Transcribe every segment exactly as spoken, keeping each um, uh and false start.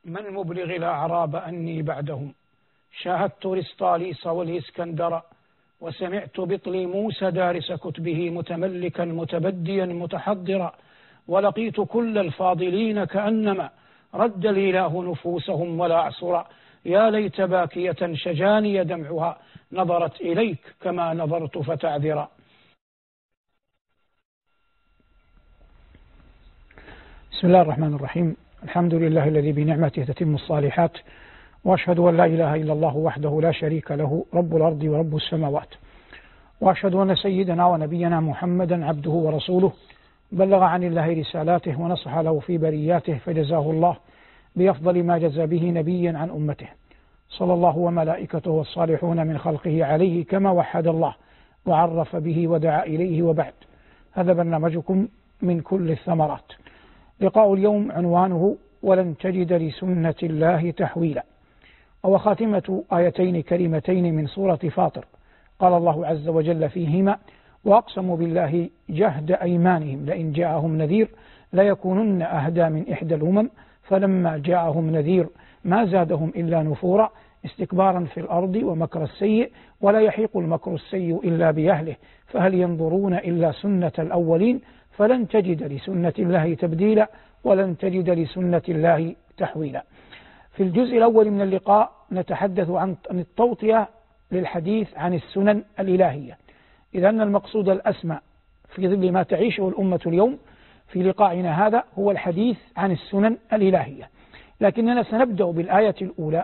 من مبلغ الأعراب أني بعدهم شاهدت رسطاليس والإسكندر وسمعت بطليموس دارس كتبه متملكا متبديا متحضرا ولقيت كل الفاضلين كأنما رد الإله نفوسهم ولا أعصرا يا ليت باكية شجاني دمعها نظرت إليك كما نظرت فتعذرا. بسم الله الرحمن الرحيم. الحمد لله الذي بنعمته تتم الصالحات، وأشهد أن لا إله إلا الله وحده لا شريك له رب الأرض ورب السماوات، وأشهد أن سيدنا ونبينا محمدا عبده ورسوله بلغ عن الله رسالاته ونصح له في برياته، فجزاه الله بأفضل ما جزى به نبيا عن أمته، صلى الله وملائكته والصالحون من خلقه عليه كما وحد الله وعرف به ودعا إليه. وبعد، هذا برنامجكم من كل الثمرات. لقاء اليوم عنوانه ولن تجد لسنة الله تحويلا، وهو خاتمة آيتين كريمتين من سورة فاطر. قال الله عز وجل فيهما: وأقسموا بالله جهد أيمانهم لئن جاءهم نذير ليكونن أهدى من إحدى الأمم فلما جاءهم نذير ما زادهم إلا نفورا استكبارا في الأرض ومكر السيء ولا يحيق المكر السيء إلا بأهله فهل ينظرون إلا سنة الأولين فلن تجد لسنة الله تبديلا ولن تجد لسنة الله تحويلا. في الجزء الأول من اللقاء نتحدث عن التوطئة للحديث عن السنن الإلهية، إذ أن المقصود الأسمى في ظل ما تعيشه الأمة اليوم في لقائنا هذا هو الحديث عن السنن الإلهية، لكننا سنبدأ بالآية الأولى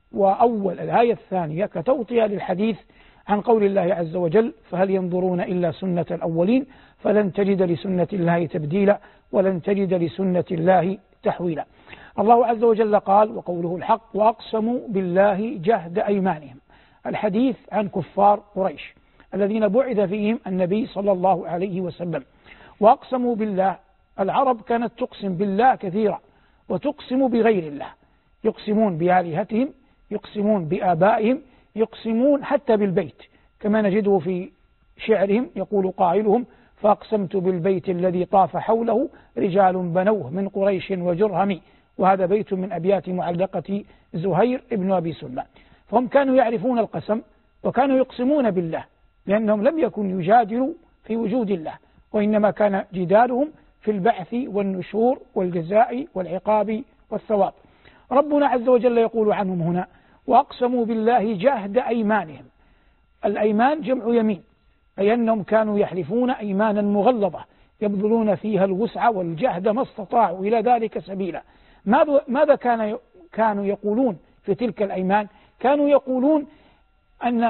وأول الآية الثانية كتوطئة للحديث عن قول الله عز وجل: فهل ينظرون إلا سنة الأولين فلن تجد لسنة الله تبديلا ولن تجد لسنة الله تحويلا. الله عز وجل قال، وقوله الحق: وأقسموا بالله جهد أيمانهم. الحديث عن كفار قريش الذين بعث فيهم النبي صلى الله عليه وسلم. وأقسموا بالله، العرب كانت تقسم بالله كثيرا وتقسم بغير الله، يقسمون بآلهتهم، يقسمون بآبائهم، يقسمون حتى بالبيت، كما نجده في شعرهم يقول قائلهم: فأقسمت بالبيت الذي طاف حوله رجال بنوه من قريش وجرهم. وهذا بيت من أبيات معلقة زهير ابن أبي سلمان. فهم كانوا يعرفون القسم وكانوا يقسمون بالله، لأنهم لم يكن يجادلوا في وجود الله، وإنما كان جدالهم في البعث والنشور والجزاء والعقاب والثواب. ربنا عز وجل يقول عنهم هنا: وأقسموا بالله جهد أيمانهم. الأيمان جمع يمين، أي أنهم كانوا يحلفون أيمانا مغلظة يبذلون فيها الوسع والجهد ما استطاعوا إلى ذلك سبيلا. ماذا كان كانوا يقولون في تلك الأيمان؟ كانوا يقولون أن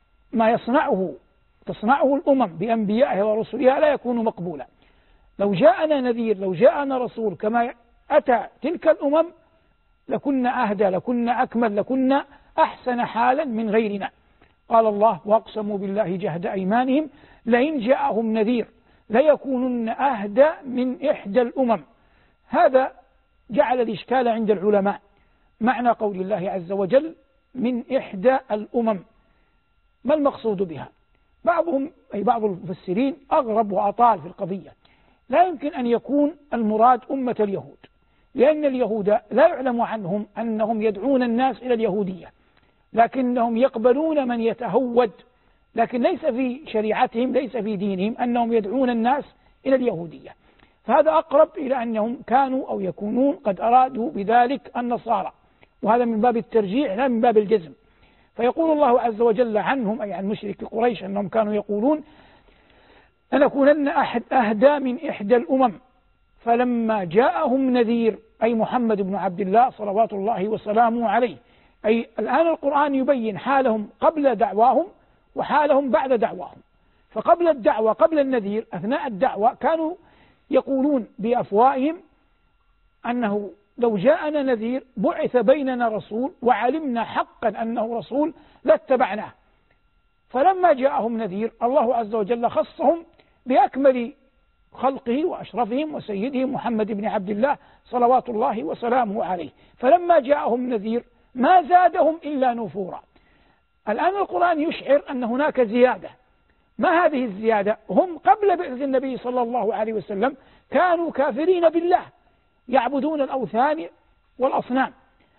ما يصنعه تصنعه الأمم بأنبيائها ورسلها لا يكون مقبولا. لو جاءنا نذير، لو جاءنا رسول كما أتى تلك الأمم لكنا أهدى، لكنا أكمل، لكنا أحسن حالا من غيرنا. قال الله: وأقسموا بالله جهد أيمانهم لئن جاءهم نذير ليكونن أهدى من إحدى الأمم. هذا جعل الإشكال عند العلماء. معنى قول الله عز وجل من إحدى الأمم، ما المقصود بها؟ بعضهم أي بعض المفسرين أغرب وأطال في القضية. لا يمكن أن يكون المراد أمة اليهود، لأن اليهود لا يعلم عنهم أنهم يدعون الناس إلى اليهودية، لكنهم يقبلون من يتهود، لكن ليس في شريعتهم، ليس في دينهم أنهم يدعون الناس إلى اليهودية. فهذا أقرب إلى أنهم كانوا أو يكونون قد أرادوا بذلك النصارى، وهذا من باب الترجيح لا من باب الجزم. فيقول الله عز وجل عنهم أي عن مشرك قريش أنهم كانوا يقولون: لنكونن أحد أهدى من إحدى الأمم فلما جاءهم نذير، أي محمد بن عبد الله صلوات الله وسلامه عليه. أي الآن القرآن يبين حالهم قبل دعواهم وحالهم بعد دعواهم. فقبل الدعوة، قبل النذير، أثناء الدعوة كانوا يقولون بأفواههم أنه لو جاءنا نذير بعث بيننا رسول وعلمنا حقا أنه رسول لاتبعناه. فلما جاءهم نذير الله عز وجل خصهم بأكمل خلقه وأشرفهم وسيدهم محمد بن عبد الله صلوات الله وسلامه عليه. فلما جاءهم نذير ما زادهم إلا نفورا. الآن القرآن يشعر أن هناك زيادة. ما هذه الزيادة؟ هم قبل بعث النبي صلى الله عليه وسلم كانوا كافرين بالله، يعبدون الأوثان والأصنام،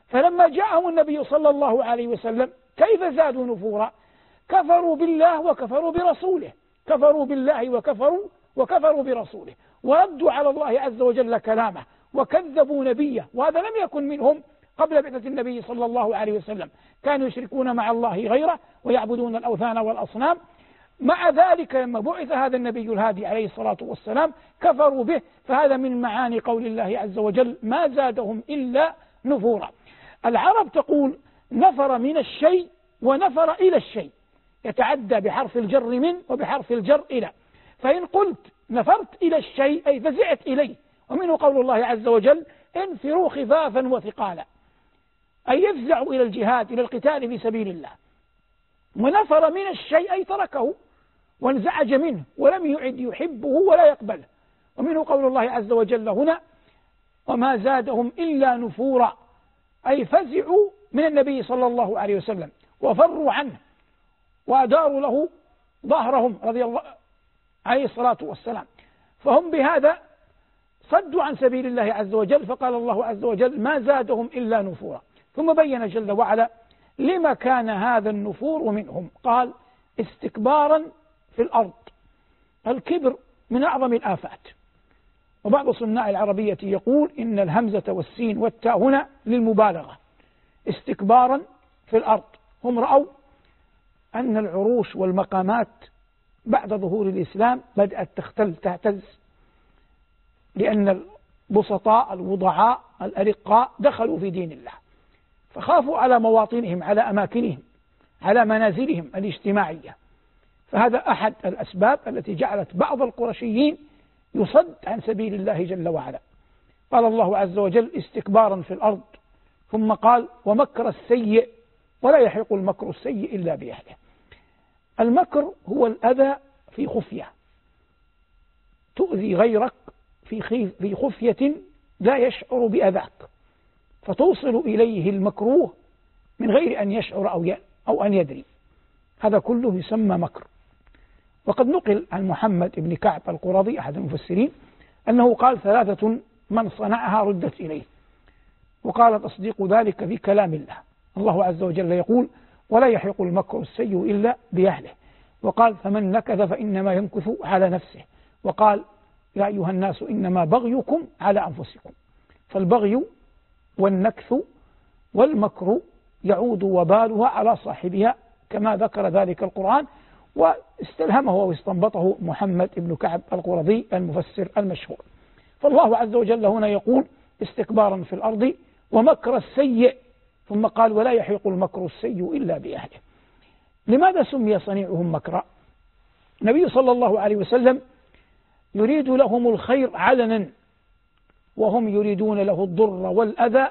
فلما جاءهم النبي صلى الله عليه وسلم كيف زادوا نفورا؟ كفروا بالله وكفروا برسوله، كفروا بالله وكفروا وكفروا برسوله، وردوا على الله عز وجل كلامه وكذبوا نبيه، وهذا لم يكن منهم قبل بعثة النبي صلى الله عليه وسلم، كانوا يشركون مع الله غيره ويعبدون الأوثان والأصنام. مع ذلك لما بعث هذا النبي الهادي عليه الصلاة والسلام كفروا به، فهذا من معاني قول الله عز وجل ما زادهم إلا نفورا. العرب تقول نفر من الشيء ونفر إلى الشيء، يتعدى بحرف الجر من وبحرف الجر إلى، فإن قلت نفرت إلى الشيء أي فزعت إليه، ومنه قول الله عز وجل انفروا خفافا وثقالا، أي يفزعوا إلى الجهاد إلى القتال في سبيل الله. ونفر من الشيء أي تركه وانزعج منه ولم يعد يحبه ولا يقبله، ومنه قول الله عز وجل هنا وما زادهم إلا نفورا، أي فزعوا من النبي صلى الله عليه وسلم وفروا عنه وأداروا له ظهرهم رضي الله عليه الصلاة والسلام، فهم بهذا صدوا عن سبيل الله عز وجل، فقال الله عز وجل ما زادهم إلا نفورا. ثم بين جل وعلا لما كان هذا النفور منهم، قال استكبارا في الأرض. الكبر من أعظم الآفات، وبعض صناع العربية يقول إن الهمزة والسين والتاء هنا للمبالغة، استكبارا في الأرض. هم رأوا أن العروش والمقامات بعد ظهور الإسلام بدأت تختل تهتز، لأن البسطاء الوضعاء الأرقاء دخلوا في دين الله، فخافوا على مواطنهم على أماكنهم على منازلهم الاجتماعية، فهذا أحد الأسباب التي جعلت بعض القرشيين يصد عن سبيل الله جل وعلا. قال الله عز وجل استكبارا في الأرض، ثم قال ومكر السيء ولا يحيق المكر السيء إلا بأهله. المكر هو الأذى في خفية، تؤذي غيرك في خفية لا يشعر بأذاك، فتوصل إليه المكروه من غير أن يشعر أو أو أن يدري، هذا كله يسمى مكر. وقد نقل عن محمد بن كعب القرظي أحد المفسرين أنه قال ثلاثة من صنعها ردت إليه، وقال تصديق ذلك في كلام الله. الله عز وجل يقول ولا يحيق المكر السيء إلا بأهله، وقال فمن نكث فإنما ينكث على نفسه، وقال يا أيها الناس إنما بغيكم على أنفسكم. فالبغي والنكث والمكر يعود وبالها على صاحبها كما ذكر ذلك القرآن، واستلهمه واستنبطه محمد بن كعب القرظي المفسر المشهور. فالله عز وجل هنا يقول استكبارا في الأرض ومكر السيء، ثم قال ولا يحيق المكر السيء إلا بأهله. لماذا سمي صنيعهم مكرا؟ النبي صلى الله عليه وسلم يريد لهم الخير علنا، وهم يريدون له الضر والأذى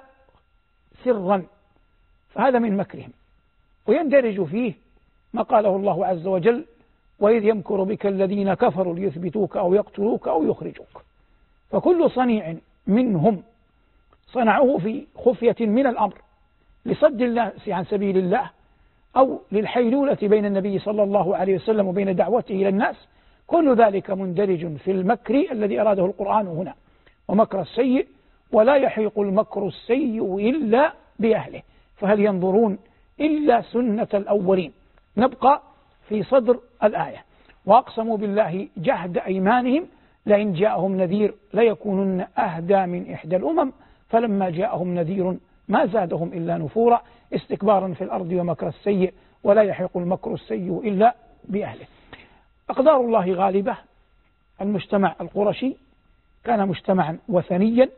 سرا، فهذا من مكرهم. ويندرج فيه ما قاله الله عز وجل وإذ يمكر بك الذين كفروا ليثبتوك أو يقتلوك أو يخرجوك. فكل صنيع منهم صنعوه في خفية من الأمر لصد الناس عن سبيل الله أو للحيلولة بين النبي صلى الله عليه وسلم وبين دعوته إلى الناس، كل ذلك مندرج في المكر الذي أراده القرآن هنا، ومكر السيء ولا يحيق المكر السيء إلا بأهله، فهل ينظرون إلا سنة الأولين. نبقى في صدر الآية وأقسموا بالله جهد أيمانهم لئن جاءهم نذير ليكونن أهدى من إحدى الأمم فلما جاءهم نذير ما زادهم إلا نفورا استكبارا في الأرض ومكر السيء ولا يحيق المكر السيء إلا بأهله. أقدار الله غالبة. المجتمع القرشي كان مجتمعا وثنيا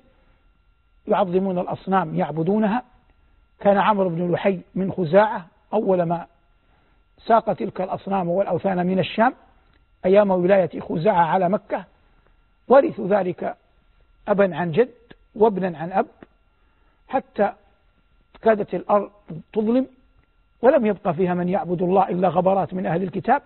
يعظمون الأصنام يعبدونها. كان عمرو بن لحي من خزاعة أول ما ساق تلك الأصنام والأوثان من الشام أيام ولاية خزاعة على مكة، ورثوا ذلك أبا عن جد وابنا عن أب، حتى كادت الأرض تظلم ولم يبقى فيها من يعبد الله إلا غبرات من أهل الكتاب.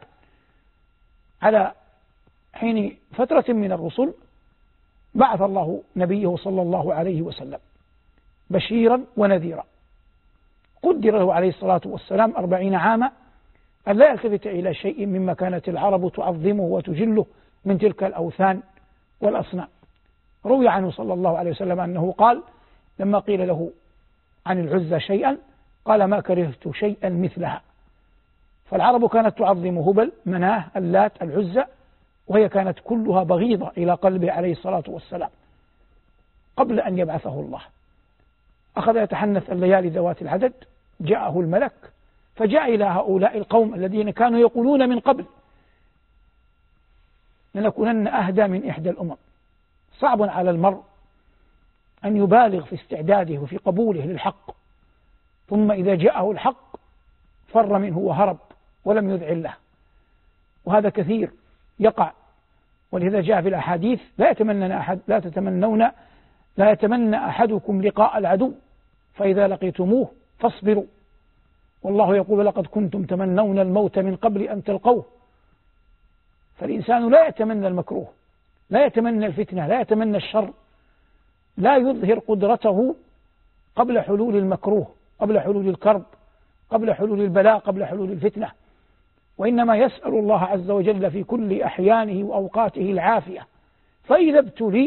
على حين فترة من الرسل بعث الله نبيه صلى الله عليه وسلم بشيرا ونذيرا، قدر له عليه الصلاة والسلام أربعين عاما أن لا يلتفت إلى شيء مما كانت العرب تعظمه وتجله من تلك الأوثان والأصنام. روي عنه صلى الله عليه وسلم أنه قال لما قيل له عن العزى شيئا قال ما كرهت شيئا مثلها. فالعرب كانت تعظم هبل، مناه، اللات، العزى، وهي كانت كلها بغيضة إلى قلبه عليه الصلاة والسلام قبل أن يبعثه الله. أخذ يتحنث الليالي ذوات العدد، جاءه الملك فجاء إلى هؤلاء القوم الذين كانوا يقولون من قبل لنكونن أهدى من إحدى الأمم. صعب على المرء أن يبالغ في استعداده وفي قبوله للحق، ثم إذا جاءه الحق فر منه وهرب ولم يذعن له، وهذا كثير يقع. ولهذا جاء في الأحاديث لا يتمنى أحد لا تتمنون لا يتمنى أحدكم لقاء العدو فإذا لقيتموه فاصبروا، والله يقول لقد كنتم تمنون الموت من قبل أن تلقوه. فالإنسان لا يتمنى المكروه، لا يتمنى الفتنة، لا يتمنى الشر، لا يظهر قدرته قبل حلول المكروه، قبل حلول الكرب، قبل حلول البلاء، قبل حلول الفتنة، وإنما يسأل الله عز وجل في كل أحيانه وأوقاته العافية. فإذا ابتلي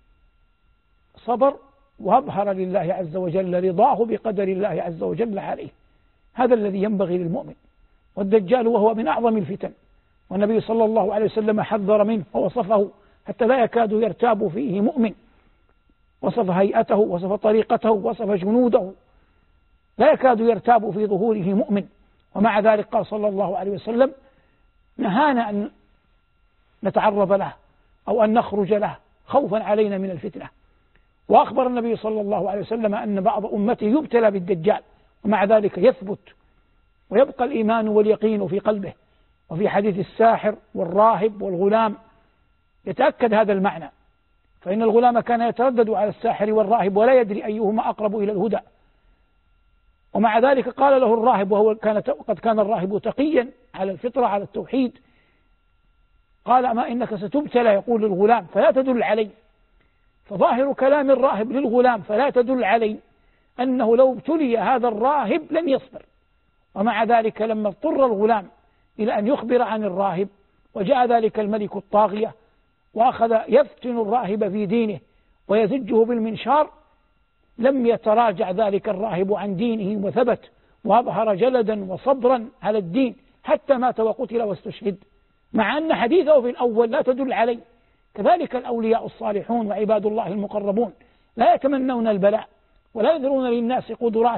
صبر وأظهر لله عز وجل رضاه بقدر الله عز وجل عليه. هذا الذي ينبغي للمؤمن. والدجال وهو من أعظم الفتن، والنبي صلى الله عليه وسلم حذر منه ووصفه حتى لا يكاد يرتاب فيه مؤمن، وصف هيئته، وصف طريقته، وصف جنوده، لا يكاد يرتاب في ظهوره مؤمن. ومع ذلك قال صلى الله عليه وسلم نهانا أن نتعرض له أو أن نخرج له خوفا علينا من الفتنة. وأخبر النبي صلى الله عليه وسلم أن بعض أمته يبتلى بالدجال ومع ذلك يثبت ويبقى الإيمان واليقين في قلبه. وفي حديث الساحر والراهب والغلام يتأكد هذا المعنى، فإن الغلام كان يتردد على الساحر والراهب ولا يدري أيهما أقرب إلى الهدى، ومع ذلك قال له الراهب، وهو كان قد كان الراهب تقيا على الفطرة على التوحيد، قال أما إنك ستبتلى، يقول للغلام فلا تدل علي. فظاهر كلام الراهب للغلام فلا تدل علي أنه لو ابتلي هذا الراهب لن يصبر. ومع ذلك لما اضطر الغلام إلى أن يخبر عن الراهب وجاء ذلك الملك الطاغية وأخذ يفتن الراهب في دينه ويزجه بالمنشار، لم يتراجع ذلك الراهب عن دينه وثبت وأظهر جلدا وصبرا على الدين حتى مات وقتل واستشهد، مع أن حديثه في الأول لا تدل عليه. كذلك الأولياء الصالحون وعباد الله المقربون لا يتمنون البلاء ولا يظهرون للناس قدرات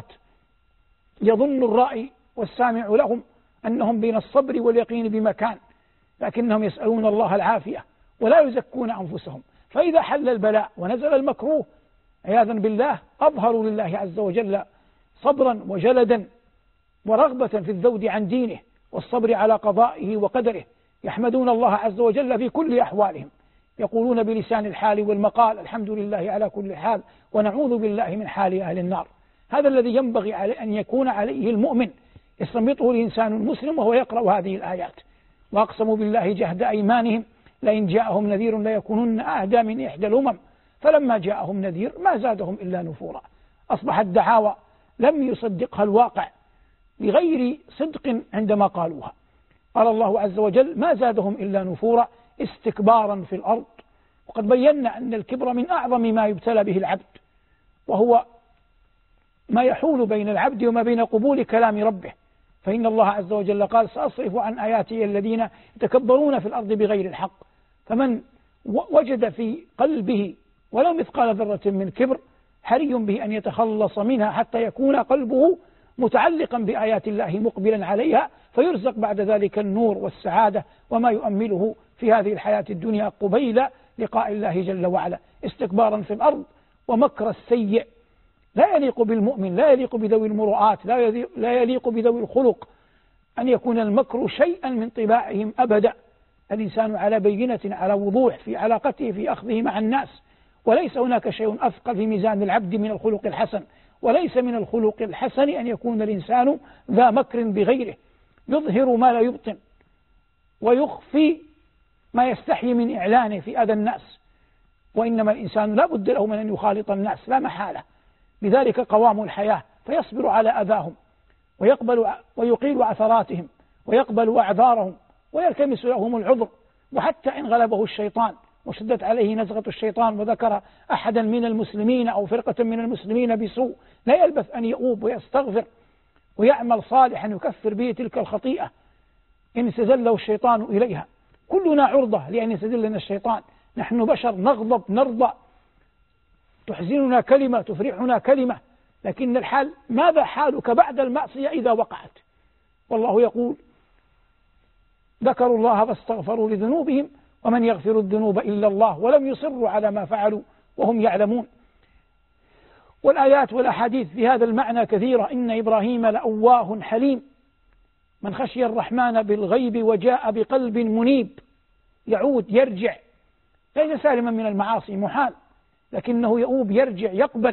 يظن الرائي والسامع لهم أنهم بين الصبر واليقين بمكان، لكنهم يسألون الله العافية ولا يزكون أنفسهم. فإذا حل البلاء ونزل المكروه عياذا بالله أظهروا لله عز وجل صبرا وجلدا ورغبة في الذود عن دينه والصبر على قضائه وقدره، يحمدون الله عز وجل في كل أحوالهم، يقولون بلسان الحال والمقال الحمد لله على كل حال ونعوذ بالله من حال أهل النار. هذا الذي ينبغي أن يكون عليه المؤمن، يستنبطه الإنسان المسلم وهو يقرأ هذه الآيات. وأقسموا بالله جهد أيمانهم لئن جاءهم نذير ليكونن أهدى من إحدى الأمم فلما جاءهم نذير ما زادهم إلا نفورا. أصبحت دعاوى لم يصدقها الواقع بغير صدق عندما قالوها. قال الله عز وجل ما زادهم إلا نفورا استكبارا في الأرض. وقد بينا أن الكبر من أعظم ما يبتلى به العبد، وهو ما يحول بين العبد وما بين قبول كلام ربه. فإن الله عز وجل قال سأصرف عن آياتي الذين يتكبرون في الأرض بغير الحق. فمن وجد في قلبه ولو مثقال ذرة من كبر حري به أن يتخلص منها حتى يكون قلبه متعلقا بآيات الله مقبلا عليها، فيرزق بعد ذلك النور والسعادة وما يؤمله في هذه الحياة الدنيا قبيل لقاء الله جل وعلا. استكبارا في الأرض ومكر السيء لا يليق بالمؤمن، لا يليق بذوي المروءات، لا يليق بذوي الخلق أن يكون المكر شيئا من طباعهم أبدا. الإنسان على بينة على وضوح في علاقته في أخذه مع الناس، وليس هناك شيء أثقل في ميزان العبد من الخلق الحسن. وليس من الخلق الحسن أن يكون الإنسان ذا مكر بغيره، يظهر ما لا يبطن ويخفي ما يستحي من إعلانه في أذى الناس. وإنما الإنسان لا بد له من أن يخالط الناس لا محالة، لذلك قوام الحياة، فيصبر على أذاهم ويقبل ويقيل عثراتهم ويقبل أعذارهم ويلتمس لهم العذر، وحتى إن غلبه الشيطان وشدت عليه نزغة الشيطان وذكر أحدا من المسلمين أو فرقة من المسلمين بسوء، لا يلبث أن يؤوب ويستغفر ويعمل صالحا يكفر به تلك الخطيئة إن استزله الشيطان إليها. كلنا عرضة لأن يستزلنا الشيطان، نحن بشر نغضب نرضى، تحزننا كلمة تفرحنا كلمة، لكن الحال ماذا حالك بعد المعصية إذا وقعت؟ والله يقول ذكروا الله فاستغفروا لذنوبهم ومن يغفر الذنوب إلا الله ولم يصروا على ما فعلوا وهم يعلمون. والآيات والأحاديث في هذا المعنى كثيرة. إن إبراهيم لأواه حليم من خشي الرحمن بالغيب وجاء بقلب منيب، يعود يرجع، ليس سالما من المعاصي محال، لكنه يؤوب يرجع يقبل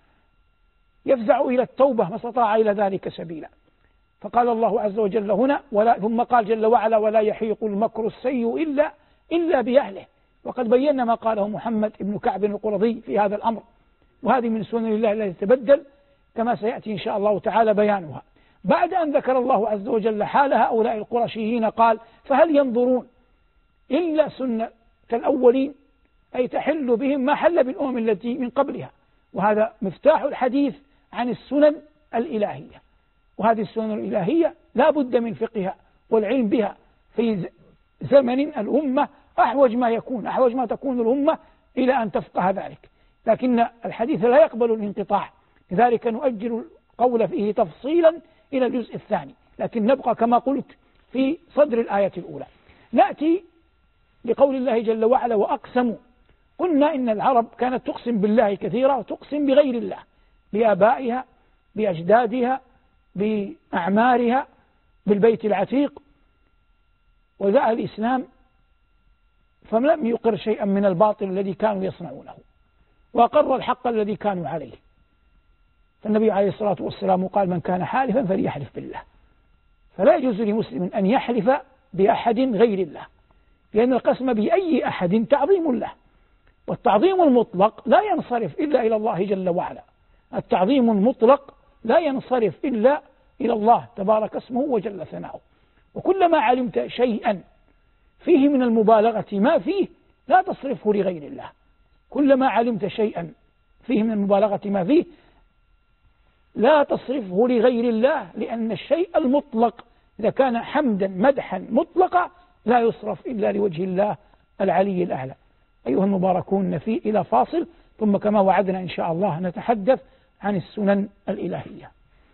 يفزع إلى التوبة ما استطاع إلى ذلك سبيلا. فقال الله عز وجل هنا ولا ثم قال جل وعلا ولا يحيق المكر السيء إلا إلا بأهله. وقد بينا ما قاله محمد بن كعب القرظي في هذا الأمر، وهذه من سنن الله التي تتبدل كما سيأتي إن شاء الله تعالى بيانها. بعد أن ذكر الله عز وجل حال هؤلاء القرشيين قال فهل ينظرون إلا سنة الأولين، أي تحل بهم ما حل بالأمم التي من قبلها. وهذا مفتاح الحديث عن السنن الإلهية، وهذه السنن الإلهية لا بد من فقهها والعلم بها في زمن الأمة أحوج ما يكون أحوج ما تكون الأمة إلى أن تفقه ذلك، لكن الحديث لا يقبل الانقطاع، لذلك نؤجل القول فيه تفصيلا إلى الجزء الثاني، لكن نبقى كما قلت في صدر الآية الأولى. نأتي لقول الله جل وعلا وأقسموا. قلنا إن العرب كانت تقسم بالله كثيرا وتقسم بغير الله، بآبائها بأجدادها بأعمارها بالبيت العتيق، وجاء الإسلام فلم يقر شيئا من الباطل الذي كانوا يصنعونه وأقر الحق الذي كانوا عليه. فالنبي عليه الصلاة والسلام قال من كان حالفا فليحلف بالله، فلا يجوز لمسلم أن يحلف بأحد غير الله، لأن القسم بأي أحد تعظيم له، والتعظيم المطلق لا ينصرف إلا إلى الله جل وعلا. التعظيم المطلق لا ينصرف إلا إلى الله تبارك اسمه وجل ثناؤه. وكلما علمت شيئا فيه من المبالغة ما فيه لا تصرفه لغير الله، كلما علمت شيئا فيه من المبالغة ما فيه لا تصرفه لغير الله، لأن الشيء المطلق إذا كان حمدا مدحا مطلقا لا يصرف إلا لوجه الله العلي الأعلى. أيها المباركون نفي إلى فاصل، ثم كما وعدنا إن شاء الله نتحدث عن السنن الإلهية.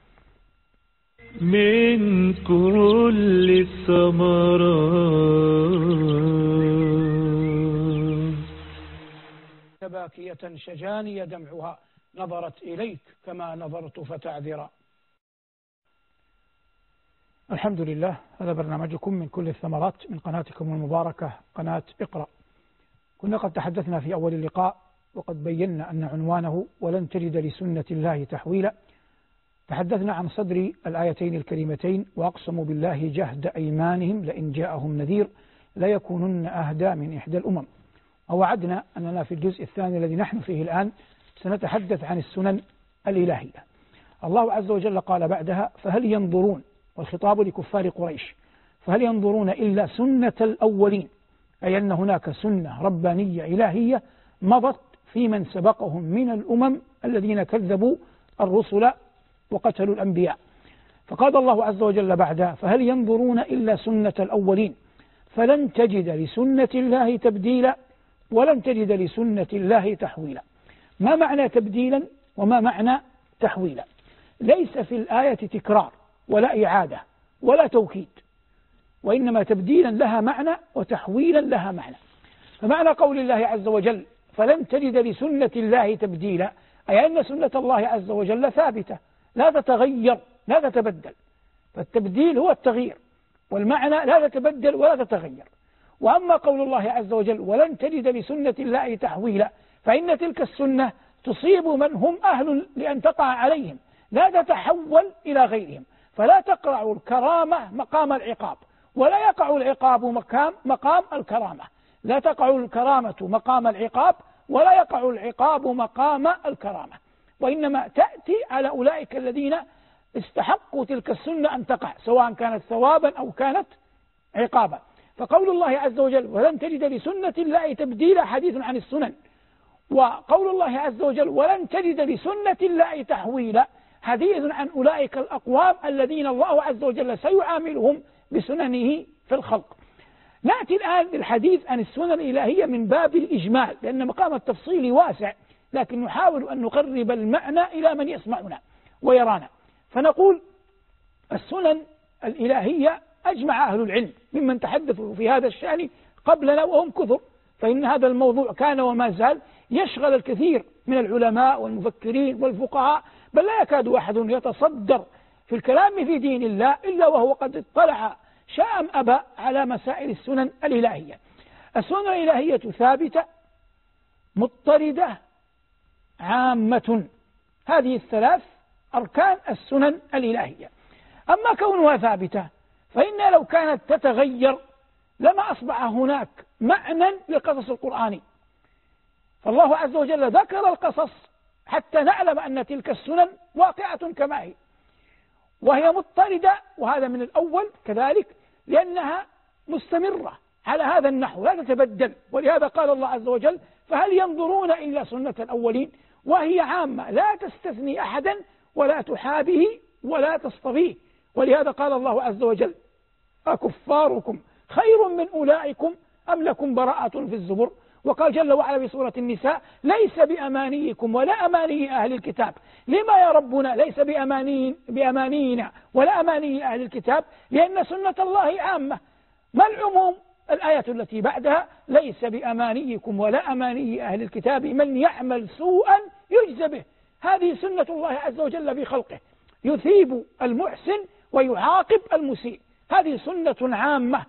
من كل الثمرات باكية شجاني دمعها نظرت إليك كما نظرت فتعذرا. الحمد لله، هذا برنامجكم من كل الثمرات من قناتكم المباركة قناة اقرأ. كنا قد تحدثنا في أول اللقاء وقد بينا أن عنوانه ولن تجد لسنة الله تحويلا. تحدثنا عن صدر الآيتين الكريمتين وأقسموا بالله جهد أيمانهم لئن جاءهم نذير ليكونن أهدى من إحدى الأمم. ووعدنا أننا في الجزء الثاني الذي نحن فيه الآن سنتحدث عن السنن الإلهية. الله عز وجل قال بعدها فهل ينظرون، والخطاب لكفار قريش، فهل ينظرون إلا سنة الأولين، أي أن هناك سنة ربانية إلهية مضت في من سبقهم من الأمم الذين كذبوا الرسل وقتلوا الأنبياء. فقال الله عز وجل بعدها فهل ينظرون إلا سنة الأولين فلن تجد لسنة الله تبديلا ولن تجد لسنة الله تحويلا. ما معنى تبديلا وما معنى تحويلا؟ ليس في الآية تكرار ولا إعادة ولا توكيد، وإنما تبديلا لها معنى وتحويلا لها معنى. فمعنى قول الله عز وجل فلن تجد لسنة الله تبديلا، أي أن سنة الله عز وجل ثابتة لا تتغير لا تتبدل، فالتبديل هو التغيير، والمعنى لا تتبدل ولا تتغير. وأما قول الله عز وجل ولن تجد لسنة الله تحويلا، فإن تلك السنة تصيب من هم أهل لأن تقع عليهم، لا تتحول إلى غيرهم، فلا تقع الكرامة مقام العقاب، ولا يقع العقاب مقام مقام الكرامة، لا تقع الكرامة مقام العقاب ولا يقع العقاب مقام الكرامة، وإنما تأتي على أولئك الذين استحقوا تلك السنة أن تقع، سواء كانت ثوابا أو كانت عقابا. فقول الله عز وجل ولن تجد لسنة الله تبديلا حديث عن السنن، وقول الله عز وجل ولن تجد لسنة الله تحويلا حديث عن أولئك الأقوام الذين الله عز وجل سيعاملهم بسننه في الخلق. نأتي الآن للحديث عن السنن الإلهية من باب الإجمال، لأن مقام التفصيل واسع، لكن نحاول أن نقرب المعنى إلى من يسمعنا ويرانا. فنقول السنن الإلهية أجمع أهل العلم ممن تحدثوا في هذا الشأن قبلنا وهم كثر، فإن هذا الموضوع كان وما زال يشغل الكثير من العلماء والمفكرين والفقهاء، بل لا يكاد أحد يتصدر في الكلام في دين الله إلا وهو قد اطلع شاء أم أبى على مسائل السنن الإلهية. السنن الإلهية ثابتة مضطردة عامة، هذه الثلاث أركان السنن الإلهية. أما كونها ثابتة فإن لو كانت تتغير لما أصبح هناك معنى للقصص القرآني، فالله عز وجل ذكر القصص حتى نعلم أن تلك السنن واقعة كما هي، وهي مضطردة، وهذا من الأول كذلك لأنها مستمرة على هذا النحو لا تتبدل. ولهذا قال الله عز وجل فهل ينظرون إلا سنة الأولين، وهي عامة لا تستثني أحدا ولا تحابه ولا تصطفيه. ولهذا قال الله عز وجل أكفاركم خير من أولئكم أم لكم براءة في الزبر. وقال جل وعلا في سورة النساء ليس بأمانيكم ولا أماني أهل الكتاب. لما يا ربنا ليس بأماني بأمانينا ولا أماني أهل الكتاب؟ لأن سنة الله عامة. ما العموم؟ الآية التي بعدها ليس بأمانيكم ولا أماني أهل الكتاب من يعمل سوءا يجزى به. هذه سنة الله عز وجل في خلقه، يثيب المحسن ويعاقب المسيء. هذه سنة عامة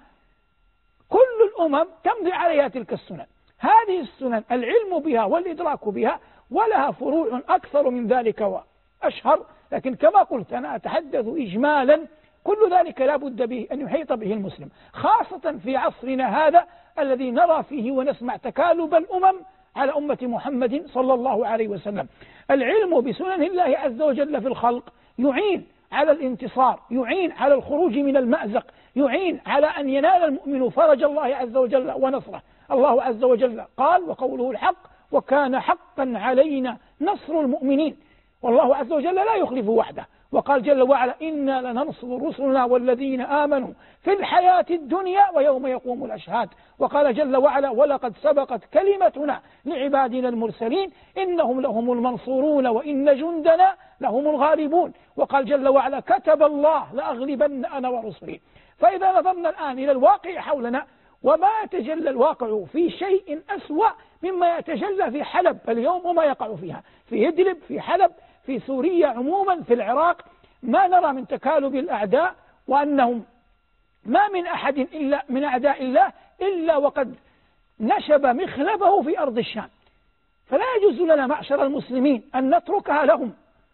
كل الأمم تمضي عليها تلك السنن. هذه السنن العلم بها والإدراك بها، ولها فروع أكثر من ذلك وأشهر، لكن كما قلت أنا أتحدث إجمالا، كل ذلك لا بد به أن يحيط به المسلم، خاصة في عصرنا هذا الذي نرى فيه ونسمع تكالب الأمم على أمة محمد صلى الله عليه وسلم. العلم بسنن الله عز وجل في الخلق يعين على الانتصار، يعين على الخروج من المأزق، يعين على أن ينال المؤمن فرج الله عز وجل ونصره. الله عز وجل قال وقوله الحق وكان حقا علينا نصر المؤمنين، والله عز وجل لا يخلف وحده. وقال جل وعلا إنا لننصر رسلنا والذين آمنوا في الحياة الدنيا ويوم يقوم الأشهاد. وقال جل وعلا ولقد سبقت كلمتنا لعبادنا المرسلين إنهم لهم المنصورون وإن جندنا لهم الغالبون. وقال جل وعلا كتب الله لأغلبن أنا ورسلي. فإذا نظرنا الآن إلى الواقع حولنا وما يتجلى الواقع في شيء أسوأ مما يتجلى في حلب اليوم وما يقع فيها، في إدلب، في حلب، في سوريا عموما، في العراق، ما نرى من تكالب الأعداء، وأنهم ما من أحد إلا من أعداء الله إلا وقد نشب مخلبه في أرض الشام. فلا يجوز لنا معشر المسلمين أن نتركها لهم،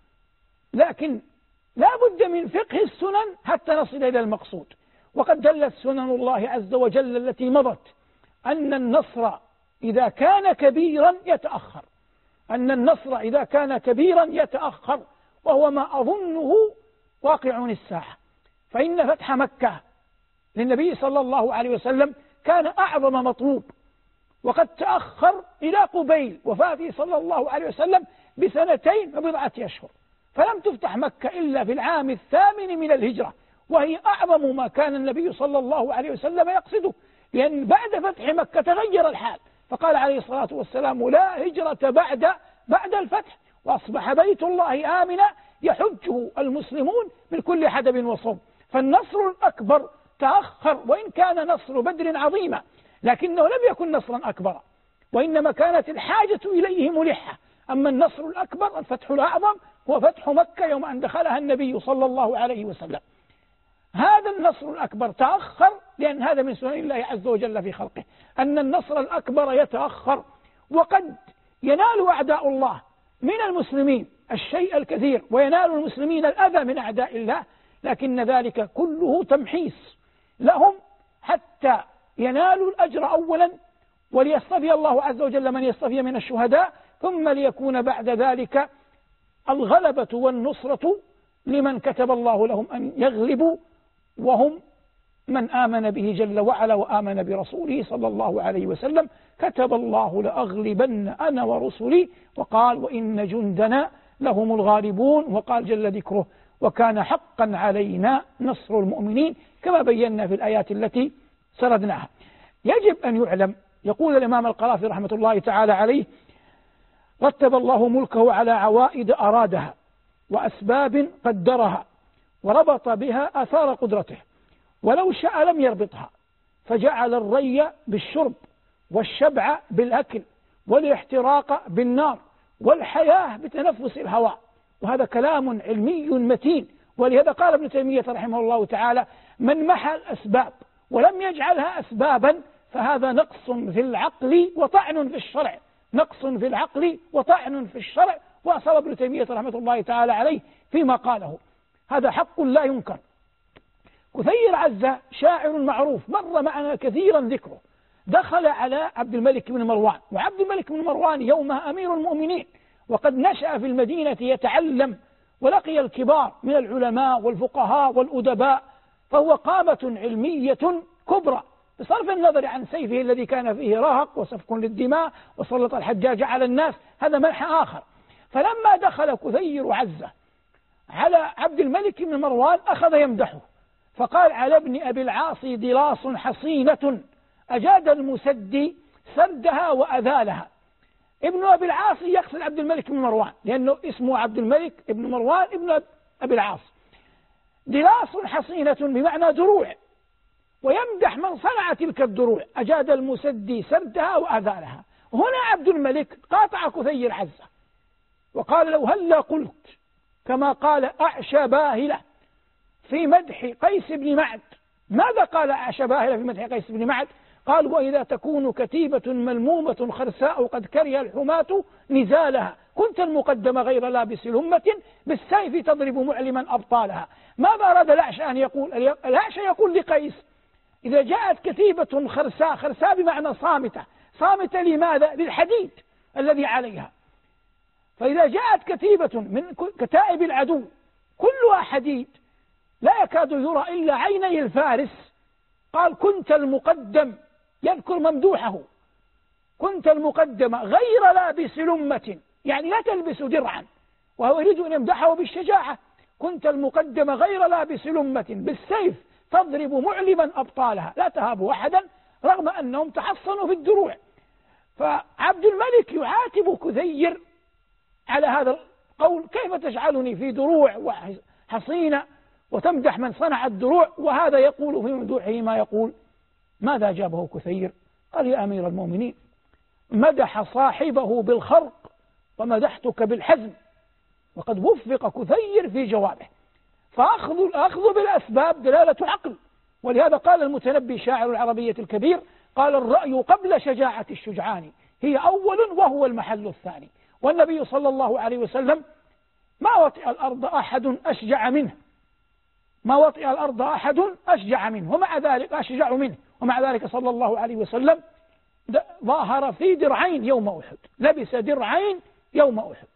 لكن لا بد من فقه السنن حتى نصل إلى المقصود. وقد دلت سنن الله عز وجل التي مضت أن النصر إذا كان كبيرا يتأخر، أن النصر إذا كان كبيرا يتأخر، وهو ما أظنه واقع الساعة. فإن فتح مكة للنبي صلى الله عليه وسلم كان أعظم مطلوب، وقد تأخر إلى قبيل وفاته صلى الله عليه وسلم بسنتين وبضعة أشهر، فلم تفتح مكة إلا في العام الثامن من الهجرة، وهي أعظم ما كان النبي صلى الله عليه وسلم يقصده، لأن بعد فتح مكة تغير الحال، فقال عليه الصلاة والسلام لا هجرة بعد بعد الفتح، وأصبح بيت الله آمنا يحجه المسلمون من كل حدب وصوب. فالنصر الأكبر تأخر، وإن كان نصر بدر عظيما لكنه لم يكن نصرا أكبر، وإنما كانت الحاجة إليه ملحة. أما النصر الأكبر الفتح الأعظم هو فتح مكة يوم أن دخلها النبي صلى الله عليه وسلم. هذا النصر الأكبر تأخر لأن هذا من سنن الله عز وجل في خلقه، أن النصر الأكبر يتأخر، وقد ينال أعداء الله من المسلمين الشيء الكثير وينال المسلمين الأذى من أعداء الله، لكن ذلك كله تمحيص لهم حتى ينالوا الأجر أولا، وليصطفي الله عز وجل من يصطفي من الشهداء، ثم ليكون بعد ذلك الغلبة والنصرة لمن كتب الله لهم أن يغلبوا وهم من آمن به جل وعلا وآمن برسوله صلى الله عليه وسلم. كتب الله لأغلبن أنا ورسلي، وقال وإن جندنا لهم الغالبون، وقال جل ذكره وكان حقا علينا نصر المؤمنين، كما بينا في الآيات التي سردناها. يجب أن يعلم، يقول الإمام القرافي رحمة الله تعالى عليه: رتب الله ملكه على عوائد أرادها وأسباب قدرها، وربط بها آثار قدرته، ولو شاء لم يربطها، فجعل الري بالشرب، والشبع بالأكل، والاحتراق بالنار، والحياة بتنفس الهواء. وهذا كلام علمي متين. ولهذا قال ابن تيمية رحمه الله تعالى: من محى الأسباب ولم يجعلها أسبابا فهذا نقص في العقل وطعن في الشرع، نقص في العقل وطعن في الشرع. وأصاب ابن تيمية رحمة الله تعالى عليه فيما قاله، هذا حق لا ينكر. كثير عزة شاعر معروف مر معنا كثيرا ذكره، دخل على عبد الملك بن مروان، وعبد الملك بن مروان يومها أمير المؤمنين، وقد نشأ في المدينة يتعلم، ولقي الكبار من العلماء والفقهاء والأدباء، فهو قامة علمية كبرى، بصرف النظر عن سيفه الذي كان فيه راهق وسفك للدماء وسلط الحجاج على الناس، هذا منح آخر. فلما دخل كثير عزة على عبد الملك بن مروان أخذ يمدحه، فقال: على ابن أبي العاص ضلاص حصينة أجاد المسدي سردها وأذالها. ابن أبي العاص يقصد عبد الملك بن مروان، لأنه اسمه عبد الملك بن مروان ابن أبي العاص. ضلاص حصينة بمعنى دروع، ويمدح من صنع تلك الدروع، أجاد المسدي سردها وأذالها. هنا عبد الملك قاطع كثير عزة وقال: لو هلا قلت كما قال أعشى باهلة في مدح قيس بن معد. ماذا قال أعشى باهلة في مدح قيس بن معد؟ قال: وإذا تكون كتيبة ملمومة خرساء قد كره الحماة نزالها، كنت المقدم غير لابس لمة بالسيف تضرب معلما أبطالها. ماذا أراد الأعشى أن يقول؟ الأعشى يقول لقيس: إذا جاءت كتيبة خرساء، خرساء بمعنى صامتة، صامتة لماذا؟ للحديد الذي عليها. فإذا جاءت كتيبة من كتائب العدو كلها حديد لا يكاد يرى إلا عيني الفارس، قال: كنت المقدم، يذكر ممدوحه، كنت المقدم غير لابس لمة، يعني لا تلبس درعا، وهو يريد أن يمدحه بالشجاعة. كنت المقدم غير لابس لمة بالسيف تضرب معلما أبطالها، لا تهاب أحدا رغم أنهم تحصنوا في الدروع. فعبد الملك يعاتب كثير على هذا القول: كيف تجعلني في دروع وحصينة وتمدح من صنع الدروع؟ وهذا يقول في ممدوحه ما يقول. ماذا جابه كثير؟ قال: يا أمير المؤمنين، مدح صاحبه بالخرق ومدحتك بالحزم. وقد وفق كثير في جوابه. فأخذ الأخذ بالأسباب دلالة عقل، ولهذا قال المتنبي شاعر العربية الكبير: قال: الرأي قبل شجاعة الشجعان هي أول وهو المحل الثاني. والنبي صلى الله عليه وسلم ما وطئ الأرض أحد أشجع منه، ما وطئ الأرض أحد أشجع منه ومع ذلك أشجع منه ومع ذلك صلى الله عليه وسلم ظاهر في درعين يوم أحد، لبس درعين يوم أحد.